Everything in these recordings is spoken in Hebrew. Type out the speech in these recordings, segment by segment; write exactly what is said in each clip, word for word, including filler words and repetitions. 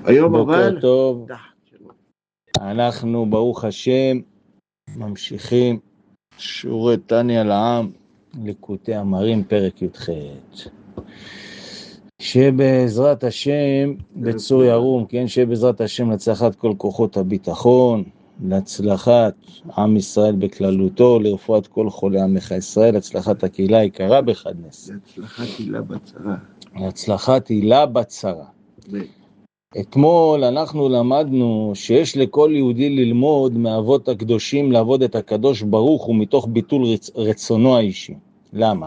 היום בוקר אבל טוב, אנחנו ברוך השם ממשיכים שיעורי תניא לעם, ליקוטי אמרים פרק י"ח, שבעזרת השם בצור ירום, כן, שבעזרת השם להצלחת כל כוחות הביטחון, להצלחת עם ישראל בכללותו, לרפואת כל חולי עמך ישראל, להצלחת הקהילה היקרה בחדנס, להצלחת הילה בצרה, להצלחת הילה בצרה. אתמול אנחנו למדנו שיש לכל יהודי ללמוד מאבות הקדושים לעבוד את הקדוש ברוך הוא מתוך ביטול רצ... רצונו האישי. למה?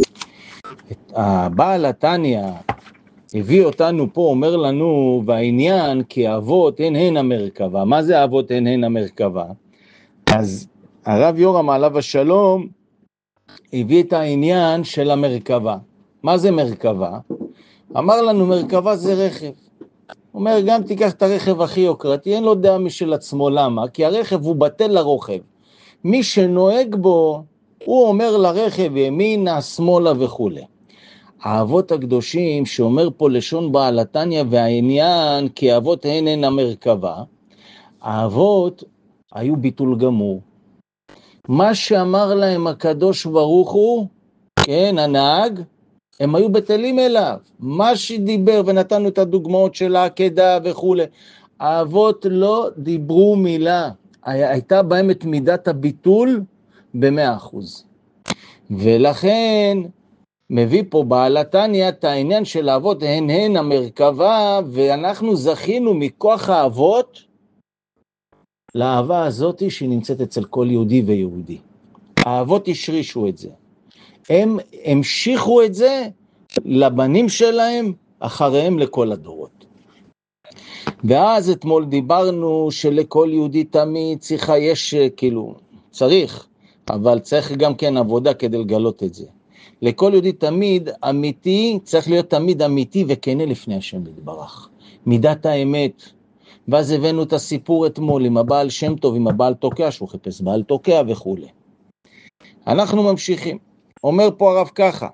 הבעל התניא הביא אותנו פה, אומר לנו, והעניין כי אבות הן הן המרכבה. מה זה אבות הן הן המרכבה? אז הרב יורם עליו השלום הביא את העניין של המרכבה. מה זה מרכבה? אמר לנו מרכבה זה רכב. אומר, גם תיקח את הרכב הכי יוקרתי, אין לו דעה משל עצמו. למה? כי הרכב הוא בטל לרוכב. מי שנוהג בו, הוא אומר לרכב ימינה, שמאלה וכו'. האבות הקדושים שאומר פה לשון בעל התניא והעניין, כי אבות הן הן המרכבה, האבות היו ביטול גמור. מה שאמר להם הקדוש ברוך הוא, כן, הנהג, הם היו בטלים אליו. מה שדיבר, ונתנו את הדוגמאות של העקדה וכו', האבות לא דיברו מילה, הייתה בהם את מידת הביטול במאה אחוז. ולכן מביא פה בעל התניא את העניין של האבות הן הן המרכבה, ואנחנו זכינו מכוח האבות לאהבה הזאת שנמצאת אצל כל יהודי ויהודי. האבות השרישו את זה, הם המשיכו את זה לבנים שלהם, אחריהם לכל הדורות. ואז אתמול דיברנו שלכל יהודי תמיד צריכה, יש כאילו, צריך, אבל צריך גם כן עבודה כדי לגלות את זה. לכל יהודי תמיד אמיתי, צריך להיות תמיד אמיתי וכנה לפני השם יתברך. מידת האמת. ואז הבאנו את הסיפור אתמול עם הבעל שם טוב, עם הבעל תוקע, שהוא חיפש בעל תוקע וכו'. אנחנו ממשיכים. אומר פה הרב ככה,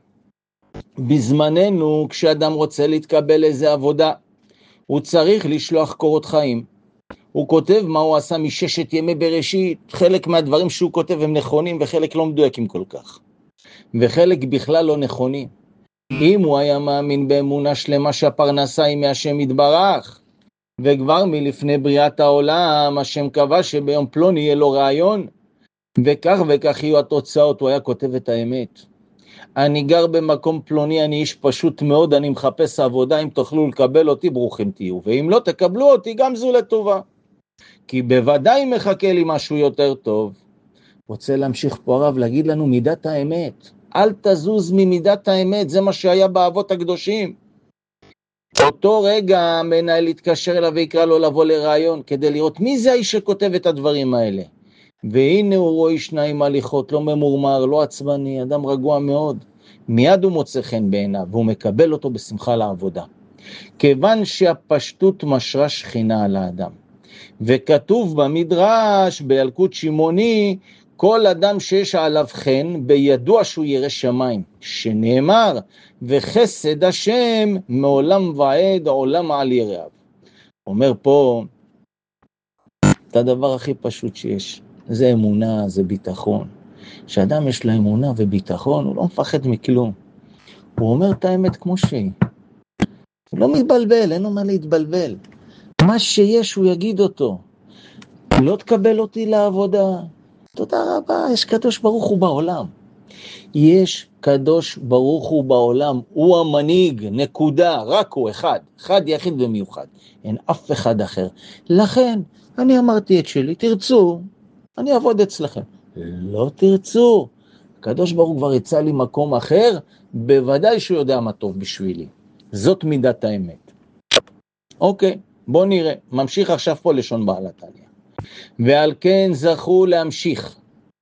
בזמננו כשאדם רוצה להתקבל איזה עבודה, הוא צריך לשלוח קורות חיים. הוא כותב מה הוא עשה מששת ימי בראשית, חלק מהדברים שהוא כותב הם נכונים וחלק לא מדויקים כל כך. וחלק בכלל לא נכונים. אם הוא היה מאמין באמונה שלמה שהפרנסה היא מהשם יתברך, וכבר מלפני בריאת העולם השם קבע שביום פלוני יהיה לו רעיון, וכך וכך יהיו התוצאות, הוא היה כותב את האמת. אני גר במקום פלוני, אני איש פשוט מאוד, אני מחפש עבודה, אם תוכלו לקבל אותי ברוכים תהיו, ואם לא תקבלו אותי גם זו לטובה, כי בוודאי מחכה לי משהו יותר טוב. רוצה להמשיך פה הרב להגיד לנו מידת האמת, אל תזוז ממידת האמת, זה מה שהיה באבות הקדושים. אותו רגע המנהל יתקשר אליו ויקרא לו לבוא לרעיון, כדי לראות מי זה האיש שכותב את הדברים האלה. והנה הוא רואה שניים הליכות, לא ממורמר, לא עצבני, אדם רגוע מאוד. מיד הוא מוצא חן בעיניו, והוא מקבל אותו בשמחה לעבודה. כיוון שהפשטות משרה שכינה על האדם. וכתוב במדרש, בילקוט שמעוני, כל אדם שיש עליו חן, בידוע שהוא ירא שמיים. שנאמר, וחסד השם מעולם ועד עולם על יראיו. אומר פה, את הדבר הכי פשוט שיש. זה אמונה, זה ביטחון. כשאדם יש לו אמונה וביטחון, הוא לא מפחד מכלום. הוא אומר את האמת כמו שהיא. הוא לא מתבלבל, אין לו מה להתבלבל. מה שיש הוא יגיד אותו. לא תקבל אותי לעבודה. תודה רבה, יש קדוש ברוך הוא בעולם. יש קדוש ברוך הוא בעולם. הוא המנהיג, נקודה, רק הוא אחד. אחד יחיד ומיוחד. אין אף אחד אחר. לכן, אני אמרתי את שלי, תרצו, אני אעבוד אצלכם. לא תרצו. הקדוש ברוך הוא כבר יצא לי מקום אחר, בוודאי שהוא יודע מה טוב בשבילי. זאת מידת האמת. אוקיי, בוא נראה. ממשיך עכשיו פה לשון בעל התניא. ועל כן זכו להמשיך.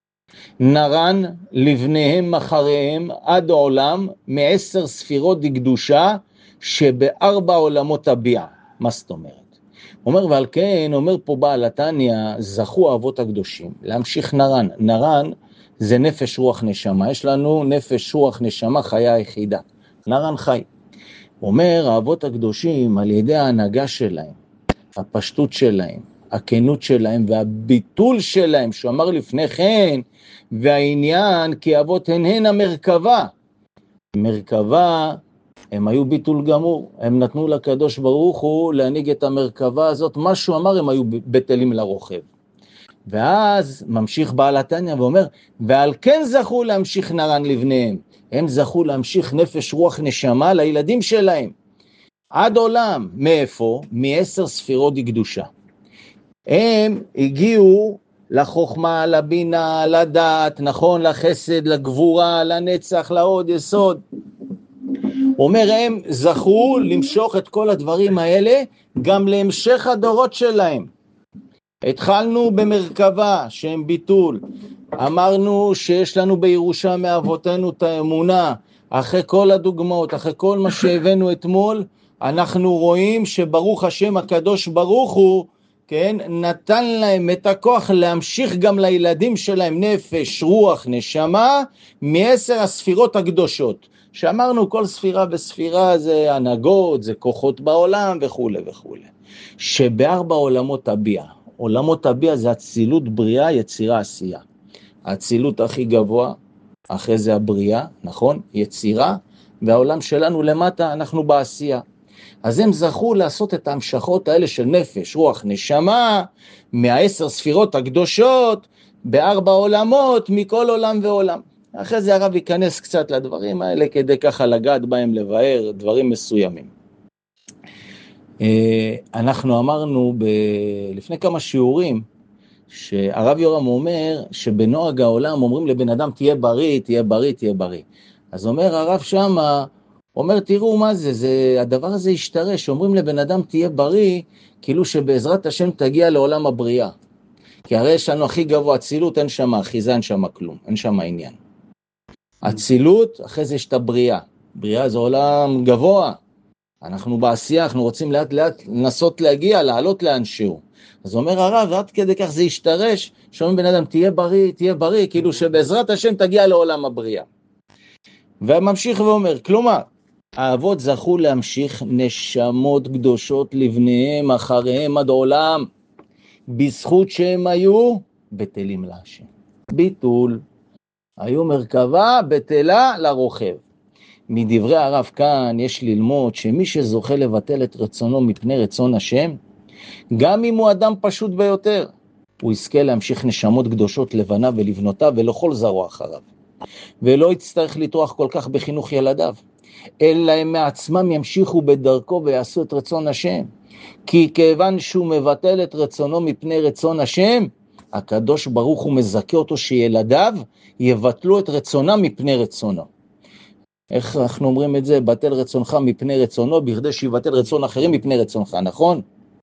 נרן לבניהם אחריהם עד עולם מעשר ספירות דקדושה שבארבע עולמות הביע. מה זאת אומרת? אומר, ועל כן, אומר פה בעל התניא, זכו האבות הקדושים, להמשיך נרן. נרן זה נפש רוח נשמה, יש לנו נפש רוח נשמה חיה היחידה, נרן חי. אומר, האבות הקדושים על ידי ההנהגה שלהם, הפשטות שלהם, הכנות שלהם והביטול שלהם, שהוא אמר לפני כן, והעניין כי אבות הן הן המרכבה. מרכבה, הם היו ביטול גמור, הם נתנו לקדוש ברוך הוא להנהיג את המרכבה הזאת, מה שהוא אמר הם היו בטלים לרוכב. ואז ממשיך בעל התניא ואומר, ועל כן זכו להמשיך נרן לבניהם, הם זכו להמשיך נפש רוח נשמה לילדים שלהם, עד עולם. מאיפה? מעשר ספירות קדושה. הם הגיעו לחוכמה, לבינה, לדעת, נכון, לחסד, לגבורה, לנצח, לעוד יסוד. הוא אומר, הם זכו למשוך את כל הדברים האלה גם להמשך הדורות שלהם. התחלנו במרכבה שהם ביטול, אמרנו שיש לנו בירושה מאבותינו את האמונה, אחרי כל הדוגמאות, אחרי כל מה שהבאנו אתמול, אנחנו רואים שברוך השם הקדוש ברוך הוא, כן, נתן להם את הכוח להמשיך גם לילדים שלהם נפש, רוח, נשמה, מעשר הספירות הקדושות. שאמרנו כל ספירה בספירה זה הנהגות, זה כוחות בעולם וכו' וכו'. שבארבע עולמות הביאה, עולמות הביאה זה הצילות בריאה, יצירה, עשייה. הצילות הכי גבוה, אחרי זה הבריאה, נכון? יצירה, והעולם שלנו למטה, אנחנו בעשייה. אז הם זכו לעשות את ההמשכות האלה של נפש, רוח, נשמה, מהעשר ספירות הקדושות, בארבע עולמות, מכל עולם ועולם. אחרי זה הרב ייכנס קצת לדברים האלה, כדי ככה לגעת בהם, לבאר דברים מסוימים. אנחנו אמרנו ב... לפני כמה שיעורים, שהרב יורם אומר שבנוהג העולם אומרים לבן אדם תהיה בריא, תהיה בריא, תהיה בריא. אז אומר הרב שמה, אומר תראו מה זה, זה הדבר הזה ישתרש, אומרים לבן אדם תהיה בריא, כאילו שבעזרת השם תגיע לעולם הבריאה. כי הרי יש לנו הכי גבוה, הצילות, אין שם אחיזה, אין שם כלום, אין שם עניין. הצילות, אחרי זה יש את הבריאה. בריאה זה עולם גבוה. אנחנו בעשייה, אנחנו רוצים לאט לאט לנסות להגיע, לעלות לאנשהו. אז אומר הרב, עד כדי כך זה ישתרש, שאומרים בן אדם, תהיה בריא, תהיה בריא, כאילו שבעזרת השם תגיע לעולם הבריאה. וממשיך ואומר, כלומר, האבות זכו להמשיך נשמות קדושות לבניהם, אחריהם עד עולם, בזכות שהם היו בטלים להשם. ביטול. היו מרכבה בטלה לרוכב. מדברי הרב כאן יש ללמוד שמי שזוכה לבטל את רצונו מפני רצון השם, גם אם הוא אדם פשוט ביותר, הוא יזכה להמשיך נשמות קדושות לבניו ולבנותיו ולכל זרוע אחריו. ולא יצטרך לטרוח כל כך בחינוך ילדיו, אלא הם מעצמם ימשיכו בדרכו ויעשו את רצון השם. כי כיוון שהוא מבטל את רצונו מפני רצון השם, הקדוש ברוך הוא מזכה אותו שילדיו יבטלו את רצונם מפני רצונו. איך אנחנו אומרים את זה? בטל רצונך מפני רצונו, בכדי שיבטל רצון אחרים מפני רצונך, נכון?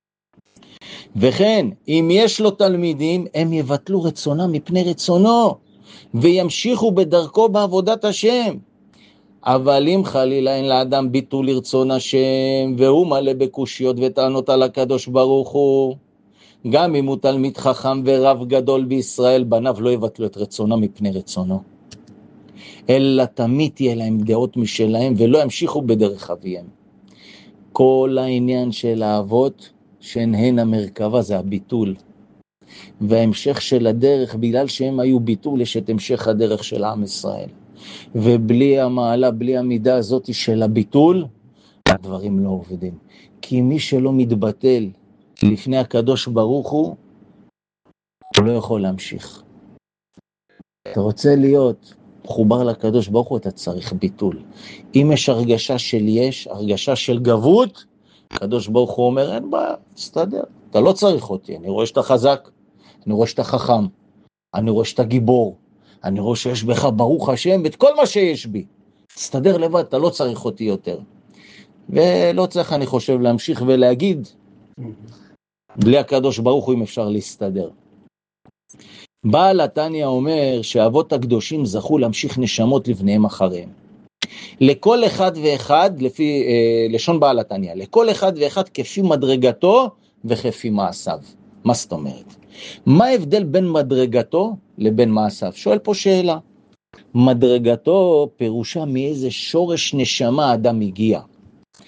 וכן, אם יש לו תלמידים, הם יבטלו רצונם מפני רצונו, וימשיכו בדרכו בעבודת השם. אבל אם חלילה אין לאדם ביטול לרצון השם, והוא מלא בקושיות וטענות על הקדוש ברוך הוא, גם אם הוא תלמיד חכם ורב גדול בישראל, בניו לא יבטלו את רצונם מפני רצונו. אלא תמיד תהיה להם דעות משלהם, ולא ימשיכו בדרך אביהם. כל העניין של האבות, שהן הן המרכבה, זה הביטול. וההמשך של הדרך, בגלל שהם היו ביטול, יש את המשך הדרך של עם ישראל. ובלי המעלה, בלי המידה הזאת של הביטול, הדברים לא עובדים. כי מי שלא מתבטל לפני הקדוש ברוך הוא, הוא לא יכול להמשיך. אתה רוצה להיות מחובר לקדוש ברוך הוא, אתה צריך ביטול. אם יש הרגשה של יש, הרגשה של גבות, הקדוש ברוך הוא אומר, אין בעיה, תסתדר. אתה לא צריך אותי, אני רואה שאתה חזק, אני רואה שאתה חכם, אני רואה שאתה גיבור, אני רואה שיש בך ברוך השם ואת כל מה שיש בי. תסתדר לבד, אתה לא צריך אותי יותר. ולא צריך, אני חושב, להמשיך ולהגיד, בלי הקדוש ברוך הוא אם אפשר להסתדר. בעל התניא אומר שהאבות הקדושים זכו להמשיך נשמות לבניהם אחריהם. לכל אחד ואחד, לפי אה, לשון בעל התניא, לכל אחד ואחד כפי מדרגתו וכפי מעשיו. מה זאת אומרת? מה ההבדל בין מדרגתו לבין מעשיו? שואל פה שאלה. מדרגתו פירושה מאיזה שורש נשמה האדם הגיע.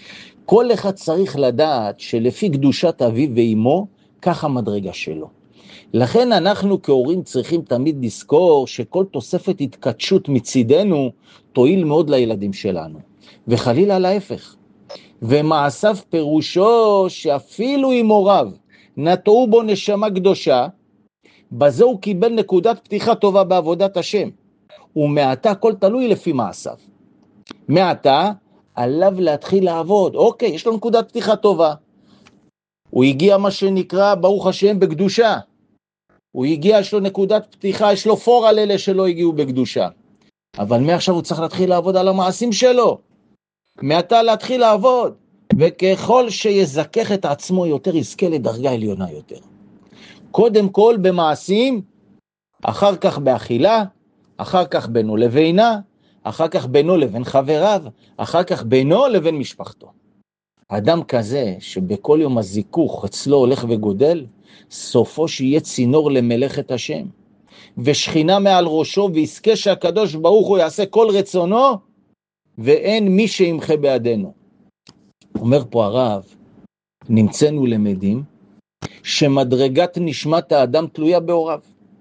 כל אחד צריך לדעת שלפי קדושת אביו ואמו, ככה מדרגה שלו. לכן אנחנו כהורים צריכים תמיד לזכור שכל תוספת התקדשות מצידנו תועיל מאוד לילדים שלנו, וחלילה להפך. ומעשיו פירושו שאפילו אם הוריו נטעו בו נשמה קדושה, בזה הוא קיבל נקודת פתיחה טובה בעבודת השם, ומעתה הכל תלוי לפי מעשיו. מעתה עליו להתחיל לעבוד. אוקיי, יש לו נקודת פתיחה טובה, הוא הגיע מה שנקרא ברוך השם בקדושה, הוא הגיע, יש לו נקודת פתיחה, יש לו פור על אלה שלא הגיעו בקדושה, אבל מעכשיו הוא צריך להתחיל לעבוד על המעשים שלו. מעתה להתחיל לעבוד, וככל שיזכך את עצמו יותר יזכה לדרגה עליונה יותר. קודם כל במעשים, אחר כך באכילה, אחר כך בינו לבינה, אחר כך בינו לבין חבריו, אחר כך בינו לבין משפחתו. אדם כזה שבכל יום הזיכוך אצלו הולך וגודל, סופו שיהיה צינור למלאכת השם, ושכינה מעל ראשו, ויזכה שהקדוש ברוך הוא יעשה כל רצונו, ואין מי שימחה בעדנו. אומר פה הרב, נמצאנו למדים שמדרגת נשמת האדם תלויה בהוריו,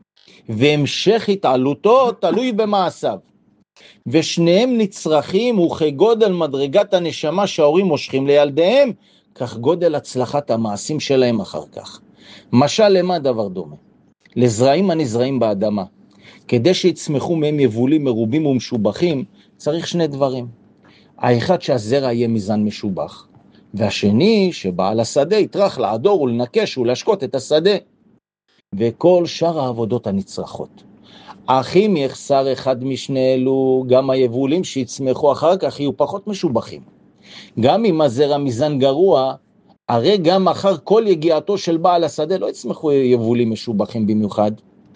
והמשך התעלותו תלוי במעשיו, ושניהם נצרכים, וכגודל מדרגת הנשמה שההורים מושכים לילדיהם, כך גודל הצלחת המעשים שלהם אחר כך. משל למה דבר דומה? לזרעים הנזרעים באדמה. כדי שיצמחו מהם יבולים מרובים ומשובחים, צריך שני דברים. האחד שהזרע יהיה מזן משובח, והשני שבעל השדה יטרח לעדור ולנקש ולהשקות את השדה. וכל שאר העבודות הנצרכות. אך אם יחסר אחד משני אלו, גם היבולים שיצמחו אחר כך יהיו פחות משובחים. גם אם הזרע מזן גרוע, הרי גם אחר כל יגיעתו של בעל השדה לא יצמחו יבולים משובחים במיוחד.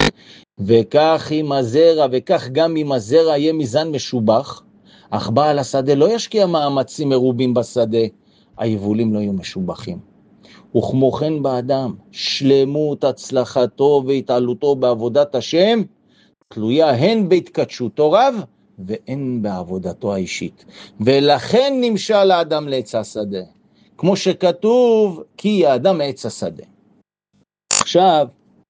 וכך אם הזרע, וכך גם אם הזרע יהיה מזן משובח, אך בעל השדה לא ישקיע מאמצים מרובים בשדה, היבולים לא יהיו משובחים. וכמו כן באדם, שלמות הצלחתו והתעלותו בעבודת השם, תלויה הן בהתקדשותו רב, והן בעבודתו האישית. ולכן נמשל האדם לעץ השדה, כמו שכתוב, כי האדם עץ השדה. עכשיו,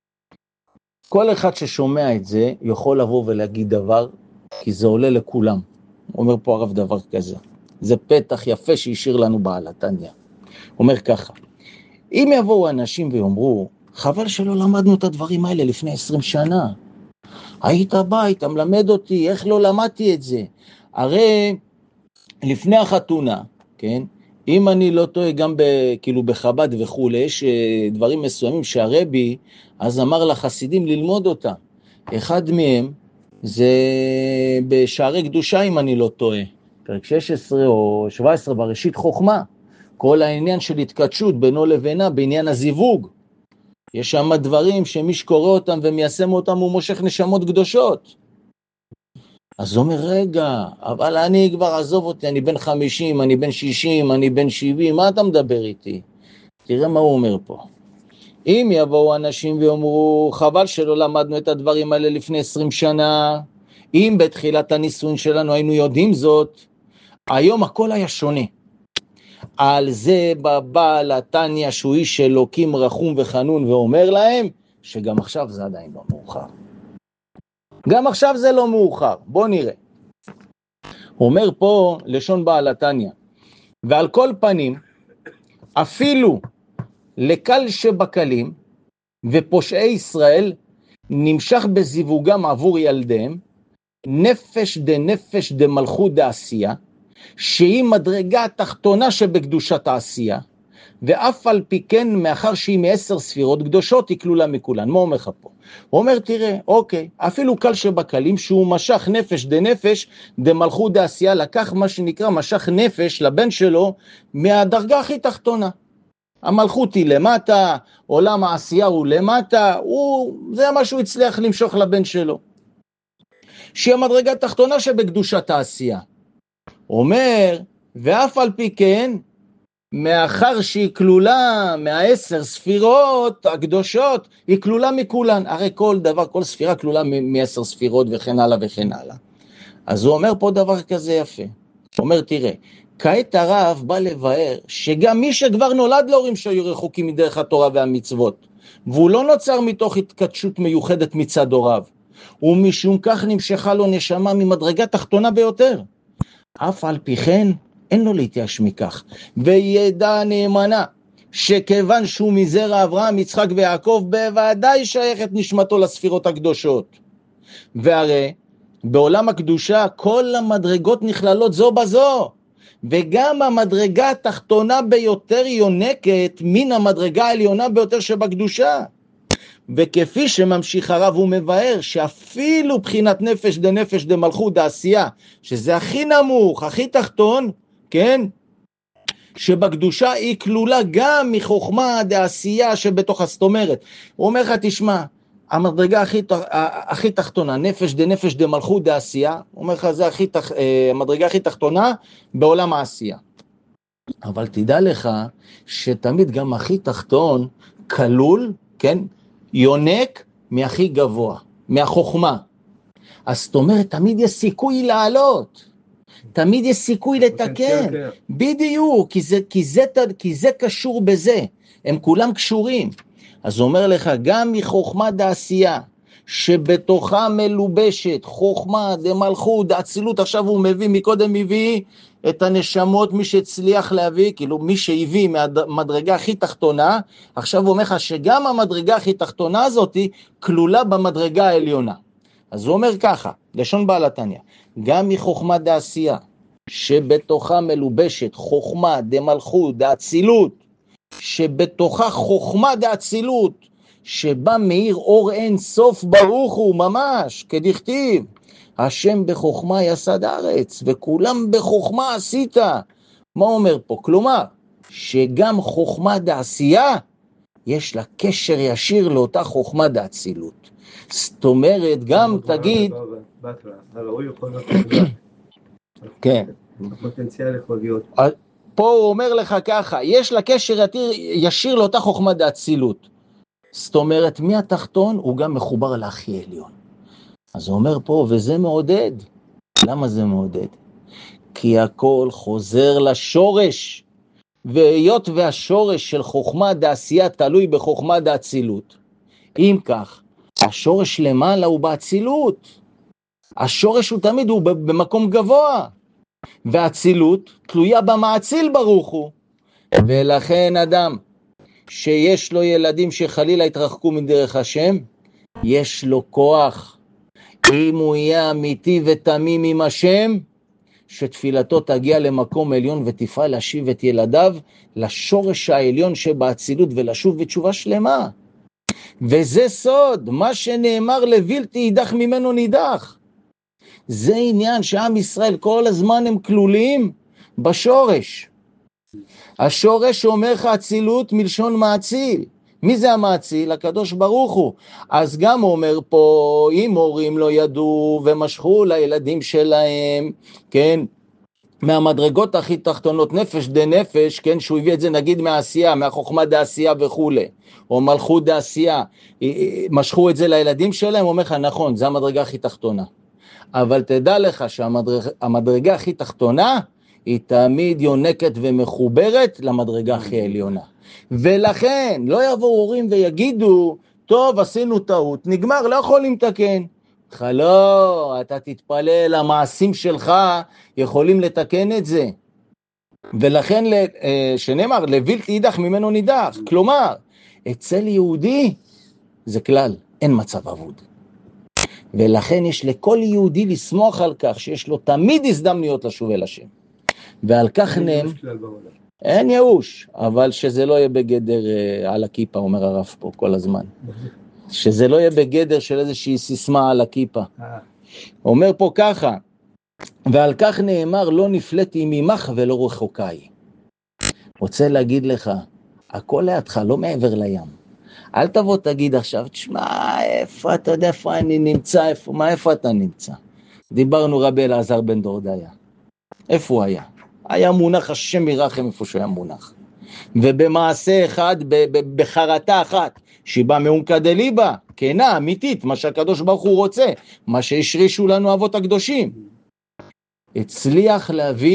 כל אחד ששומע את זה, יכול לבוא ולהגיד דבר, כי זה עולה לכולם. אומר פה הרב דבר כזה. זה פתח יפה שישיר לנו בעל התניא. אומר ככה, אם יבואו אנשים ויאמרו, חבל שלא למדנו את הדברים האלה לפני עשרים שנה. היית בא, היית מלמד אותי, איך לא למדתי את זה? הרי לפני החתונה, כן? אם אני לא טועה גם ב, כאילו בחב"ד וכו', יש דברים מסוימים שהרבי אז אמר לחסידים ללמוד אותם. אחד מהם זה בשערי קדושה, אם אני לא טועה, פרק שש עשרה או שבע עשרה בראשית חוכמה, כל העניין של התקדשות בינו לבינה בעניין הזיווג. יש שם דברים שמי שקורא אותם ומיישם אותם הוא מושך נשמות קדושות. אז הוא אומר, רגע, אבל אני כבר עזוב אותי, אני בן חמישים, אני בן שישים, אני בן שבעים, מה אתה מדבר איתי? תראה מה הוא אומר פה. אם יבואו אנשים ואומרו, חבל שלא למדנו את הדברים האלה לפני עשרים שנה, אם בתחילת הניסון שלנו היינו יודעים זאת, היום הכל היה שונה. על זה בבעל התניא שהוא איש אלוקים רחום וחנון, ואומר להם שגם עכשיו זה עדיין לא מאוחר. גם עכשיו זה לא מאוחר, בוא נראה. הוא אומר פה לשון בעל התניא, ועל כל פנים, אפילו לקל שבקלים ופושעי ישראל נמשך בזיווגם עבור ילדיהם, נפש דנפש דמלכות דעשייה, שהיא מדרגה התחתונה שבקדושת העשייה, ואף על פי כן מאחר שהיא מעשר ספירות קדושות היא כלולה מכולן. מה אומר לך פה? הוא אומר, תראה, אוקיי, אפילו קל שבקלים שהוא משך נפש דנפש דמלכות דעשייה, לקח מה שנקרא משך נפש לבן שלו מהדרגה הכי תחתונה. המלכות היא למטה, עולם העשייה הוא למטה, הוא, זה מה שהוא הצליח למשוך לבן שלו. שהיא המדרגה התחתונה שבקדושת העשייה. אומר, ואף על פי כן, מאחר שהיא כלולה מהעשר ספירות הקדושות, היא כלולה מכולן. הרי כל דבר, כל ספירה כלולה מעשר ספירות וכן הלאה וכן הלאה. אז הוא אומר פה דבר כזה יפה. הוא אומר, תראה, כעת הרב בא לבאר שגם מי שכבר נולד להורים שהיו רחוקים מדרך התורה והמצוות, והוא לא נוצר מתוך התקדשות מיוחדת מצד הוריו, ומשום כך נמשכה לו נשמה ממדרגה תחתונה ביותר. אף על פי כן אין לו להתייאש מכך, וידע נאמנה שכיוון שהוא מזרע אברהם, יצחק ויעקב, בוודאי שייכת נשמתו לספירות הקדושות. והרי בעולם הקדושה כל המדרגות נכללות זו בזו, וגם המדרגה התחתונה ביותר יונקת מן המדרגה העליונה ביותר שבקדושה. וכפי שממשיך הרב הוא מבאר שאפילו בחינת נפש דנפש דמלכות דעשייה, שזה הכי נמוך, הכי תחתון, כן? שבקדושה היא כלולה גם מחוכמה דעשייה שבתוך, זאת אומרת, הוא אומר לך, תשמע, המדרגה הכי, הכי תחתונה, נפש דנפש דמלכות דעשייה, הוא אומר לך, זה הכי, המדרגה הכי תחתונה בעולם העשייה. אבל תדע לך שתמיד גם הכי תחתון כלול, כן? יונק מהכי גבוה, מהחוכמה. אז זאת אומרת, תמיד יש סיכוי לעלות, תמיד יש סיכוי לתקן, בדיוק, כי זה, כי זה, כי זה קשור בזה, הם כולם קשורים. אז הוא אומר לך, גם מחוכמה דעשייה, שבתוכה מלובשת, חוכמה דמלכות, דאצילות, עכשיו הוא מביא, מקודם מביא את הנשמות, מי שהצליח להביא, כאילו מי שהביא מהמדרגה הכי תחתונה, עכשיו הוא אומר לך שגם המדרגה הכי תחתונה הזאת כלולה במדרגה העליונה. אז הוא אומר ככה, לשון בעל התניא, גם מחוכמה דעשייה, שבתוכה מלובשת חוכמה דמלכות דאצילות, שבתוכה חוכמה דאצילות, שבה מאיר אור אין סוף ברוך הוא ממש, כדכתיב, השם בחוכמה יסד הארץ, וכולם בחוכמה עשית. מה אומר פה? כלומר, שגם חוכמה דעשייה, יש לה קשר ישיר לאותה חוכמה דאצילות. זאת אומרת, גם תגיד... הראוי יכול להיות... כן. הפוטנציאל יכול להיות... פה הוא אומר לך ככה, יש לה קשר ישיר לאותה חוכמה דאצילות. זאת אומרת, מהתחתון הוא גם מחובר להכי עליון. אז הוא אומר פה, וזה מעודד. למה זה מעודד? כי הכל חוזר לשורש, והיות והשורש של חוכמה דעשייה תלוי בחוכמה דאצילות. אם כך, השורש למעלה הוא באצילות. השורש הוא תמיד הוא במקום גבוה, והאצילות תלויה במאציל ברוך הוא. ולכן אדם שיש לו ילדים שחלילה התרחקו מדרך השם, יש לו כוח, אם הוא יהיה אמיתי ותמים עם השם, שתפילתו תגיע למקום עליון ותפעל להשיב את ילדיו לשורש העליון שבאצילות ולשוב בתשובה שלמה. וזה סוד, מה שנאמר לבלתי יידח ממנו נידח. זה עניין שעם ישראל כל הזמן הם כלולים בשורש. השורש אומר לך אצילות מלשון מאציל. מי זה המאציל? הקדוש ברוך הוא. אז גם אומר פה, אם הורים לא ידעו ומשכו לילדים שלהם, כן, מהמדרגות הכי תחתונות, נפש דנפש, כן, שהוא הביא את זה נגיד מהעשייה, מהחוכמה דעשייה וכו', או מלכות דעשייה, משכו את זה לילדים שלהם, אומר לך, נכון, זה המדרגה הכי תחתונה. אבל תדע לך שהמדרגה הכי תחתונה, היא תמיד יונקת ומחוברת למדרגה הכי עליונה. ולכן לא יבואו הורים ויגידו, טוב, עשינו טעות, נגמר, לא יכולים לתקן. לא, אתה תתפלל, המעשים שלך יכולים לתקן את זה. ולכן שנאמר, לבלתי יידח ממנו נידח. כלומר, אצל יהודי זה כלל, אין מצב אבוד. ולכן יש לכל יהודי לשמוח על כך שיש לו תמיד הזדמנויות לשוב אל השם. ועל כך נאמר, אין ייאוש, אבל שזה לא יהיה בגדר על הכיפה, אומר הרב פה כל הזמן. שזה לא יהיה בגדר של איזושהי סיסמה על הכיפה. אומר פה ככה, ועל כך נאמר, לא נפלאתי ממך ולא רחוקי. רוצה להגיד לך, הכל לידך, לא מעבר לים. אל תבוא תגיד עכשיו, תשמע, איפה אתה יודע איפה אני נמצא, איפה, מה, איפה אתה נמצא? דיברנו רבי אלעזר בן דורדיה. איפה הוא היה? היה מונח השם ירחם איפה שהוא היה מונח. ובמעשה אחד, בחרטה אחת, שבא מעומקא דליבא, כנה, אמיתית, מה שהקדוש ברוך הוא רוצה, מה שהשרישו לנו אבות הקדושים. הצליח להביא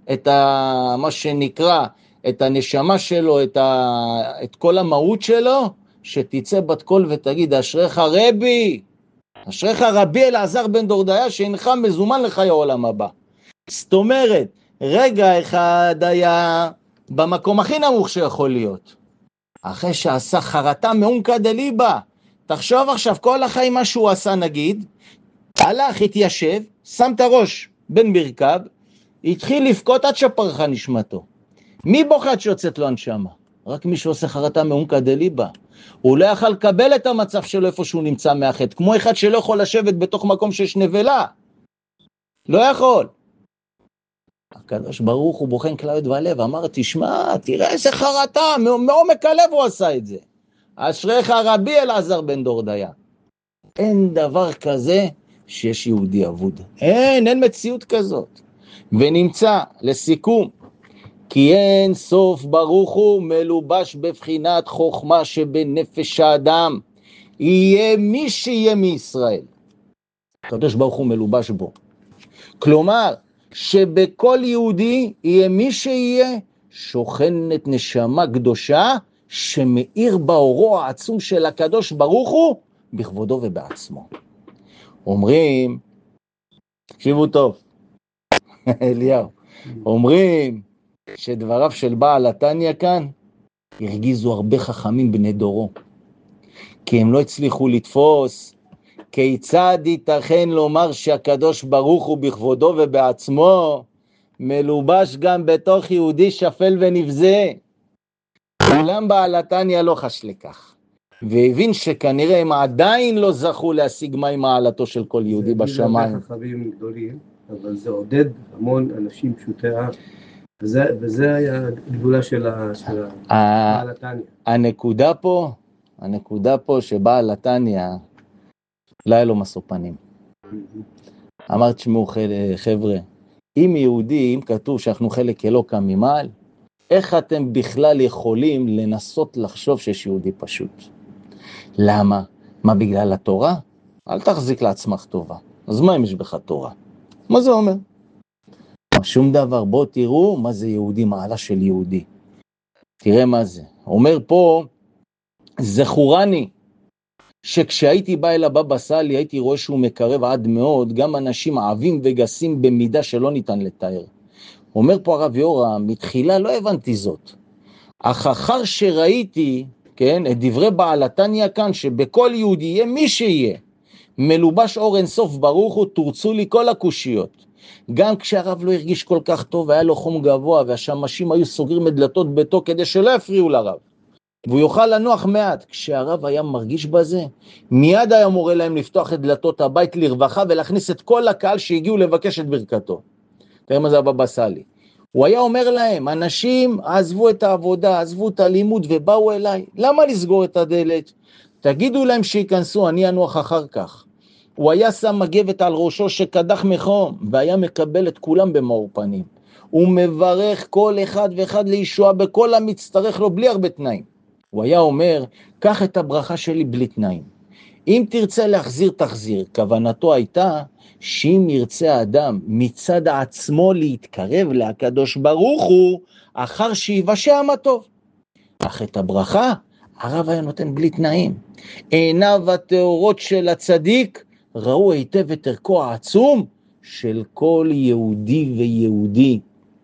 את ה, מה שנקרא, את הנשמה שלו, את, ה, את כל המהות שלו, שתצא בת קול ותגיד, אשריך רבי, אשריך רבי אלעזר בן דורדיה, שאינך מזומן לחיי העולם הבא. זאת אומרת, רגע אחד היה במקום הכי נמוך שיכול להיות, אחרי שעשה חרטה מעומקא דליבא. תחשוב עכשיו, כל החיים מה שהוא עשה נגיד, הלך, התיישב, שם את הראש בין ברכיו, התחיל לבכות עד שפרחה נשמתו. מי בוכה עד שיוצאת לו הנשמה? רק מי שעושה חרטה מעומקא דליבא. הוא לא יכול לקבל את המצב שלו איפה שהוא נמצא מהחטא, כמו אחד שלא יכול לשבת בתוך מקום שיש נבלה. לא יכול. הקדוש ברוך הוא בוחן כליות ולב, אמר, תשמע, תראה איזה חרטה, מעומק הלב הוא עשה את זה. אשריך רבי אלעזר בן דורדיה. אין דבר כזה שיש יהודי אבוד. אין, אין מציאות כזאת. ונמצא, לסיכום, כי אין סוף ברוך הוא מלובש בבחינת חוכמה שבנפש האדם. יהיה מי שיהיה מישראל. הקדוש ברוך הוא מלובש בו. כלומר, שבכל יהודי יהיה מי שיהיה שוכנת נשמה קדושה שמאיר באורו העצום של הקדוש ברוך הוא בכבודו ובעצמו. אומרים, תקשיבו טוב, אליהו, אומרים שדבריו של בעל התניא כאן הרגיזו הרבה חכמים בני דורו, כי הם לא הצליחו לתפוס כיצד ייתכן לומר שהקדוש ברוך הוא בכבודו ובעצמו מלובש גם בתוך יהודי שפל ונבזה. אולם בעל התניא לא חש לכך, והבין שכנראה הם עדיין לא זכו להשיג מהי מעלתו של כל יהודי בשמיים. זה חכמים גדולים, אבל זה עודד המון אנשים פשוטי עם, וזה, וזה היה הגדולה של בעל התניא. הנקודה פה, הנקודה פה שבעל התניא לא היה לו משוא פנים. אמרת, תשמעו חבר'ה, אם יהודי, אם כתוב שאנחנו חלק אלוקא ממעל, איך אתם בכלל יכולים לנסות לחשוב שיש יהודי פשוט? למה? מה, בגלל התורה? אל תחזיק לעצמך טובה. אז מה אם יש בך תורה? מה זה אומר? שום דבר. בואו תראו מה זה יהודי, מעלה של יהודי. תראה מה זה. אומר פה, זכורני, שכשהייתי בא אל הבבא סאלי, הייתי רואה שהוא מקרב עד מאוד, גם אנשים עבים וגסים במידה שלא ניתן לתאר. אומר פה הרב יורם, מתחילה לא הבנתי זאת. אך אחר שראיתי, כן, את דברי בעל התניא כאן, שבכל יהודי יהיה מי שיהיה, מלובש אור אינסוף ברוך הוא, תורצו לי כל הקושיות. גם כשהרב לא הרגיש כל כך טוב, היה לו חום גבוה, והשמשים היו סוגרים את דלתות ביתו, כדי שלא יפריעו לרב. והוא יוכל לנוח מעט. כשהרב היה מרגיש בזה, מיד היה מורה להם לפתוח את דלתות הבית לרווחה, ולהכניס את כל הקהל שהגיעו לבקש את ברכתו. תראה מה זה הבבא סאלי. הוא היה אומר להם, אנשים עזבו את העבודה, עזבו את הלימוד ובאו אליי. למה לסגור את הדלת? תגידו להם שיכנסו, אני אנוח אחר כך. הוא היה שם מגבת על ראשו שקדח מחום, והיה מקבל את כולם במאור פנים. הוא מברך כל אחד ואחד לישועה בכל המצטרך לו בלי הרבה תנאים. הוא היה אומר, קח את הברכה שלי בלי תנאים. אם תרצה להחזיר, תחזיר. כוונתו הייתה, שאם ירצה האדם מצד עצמו להתקרב להקדוש ברוך הוא, אחר שיבשע מה טוב. אך את הברכה, הרב היה נותן בלי תנאים. עיניו הטהורות של הצדיק, ראו היטב את ערכו העצום של כל יהודי ויהודי.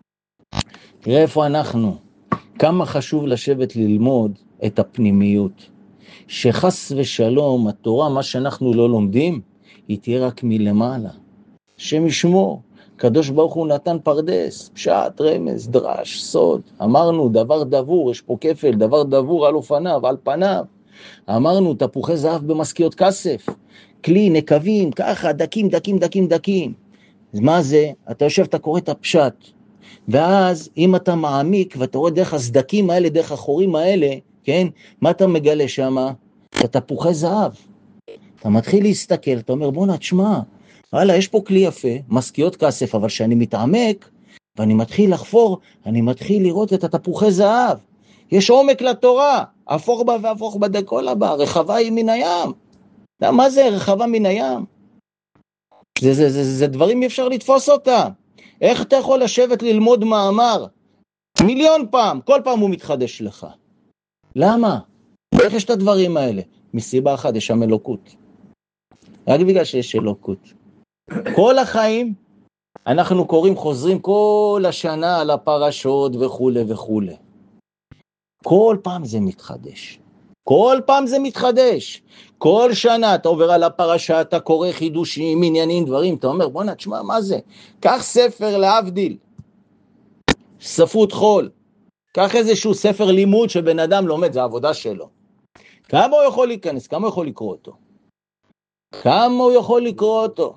תראה איפה אנחנו. כמה חשוב לשבת ללמוד את הפנימיות. שחס ושלום, התורה, מה שאנחנו לא לומדים, היא תהיה רק מלמעלה. השם ישמור. קדוש ברוך הוא נתן פרדס, פשט, רמז, דרש, סוד. אמרנו, דבר דבור, יש פה כפל, דבר דבור על אופניו, על פניו. אמרנו, תפוחי זהב במשכיות כסף. כלי, נקבים, ככה, דקים, דקים, דקים, דקים. מה זה? אתה יושב, אתה קורא את הפשט. ואז, אם אתה מעמיק, ואתה רואה דרך הסדקים האלה, דרך החורים האלה, כן? מה אתה מגלה שם? את תפוחי זהב. אתה מתחיל להסתכל, אתה אומר, בוא נתשמע, וואלה, יש פה כלי יפה, משכיות כסף, אבל שאני מתעמק, ואני מתחיל לחפור, אני מתחיל לראות את התפוחי זהב. יש עומק לתורה, הפוך בה והפוך בה דכל הבא, רחבה היא מן הים. מה זה רחבה מן הים? זה, זה, זה, זה דברים אי אפשר לתפוס אותה. איך אתה יכול לשבת ללמוד מאמר? מיליון פעם, כל פעם הוא מתחדש לך. למה? איך יש את הדברים האלה? מסיבה אחת, יש שם אלוקות. רק בגלל שיש אלוקות. כל החיים, אנחנו קוראים, חוזרים כל השנה על הפרשות וכו' וכו'. כל פעם זה מתחדש. כל פעם זה מתחדש. כל שנה אתה עובר על הפרשה, אתה קורא חידושים, עניינים, דברים, אתה אומר, בוא נשמע, מה זה? קח ספר להבדיל, ספרות חול, קח איזשהו ספר לימוד שבן אדם לומד, זה העבודה שלו. כמה הוא יכול להיכנס? כמה הוא יכול לקרוא אותו? כמה הוא יכול לקרוא אותו?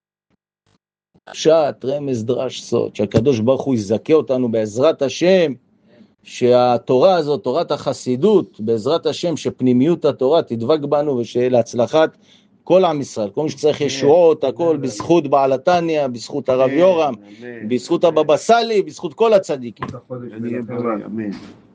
פשט, רמז, דרש, סוד, שהקדוש ברוך הוא יזכה אותנו בעזרת השם, שהתורה הזאת, תורת החסידות, בעזרת השם, שפנימיות התורה תדבק בנו, ושלהצלחת כל עם ישראל, כל מי שצריך ישועות, הכל בזכות בעל התניא, בזכות הרב יורם, בזכות הבבא סאלי, בזכות כל הצדיקים. אמן.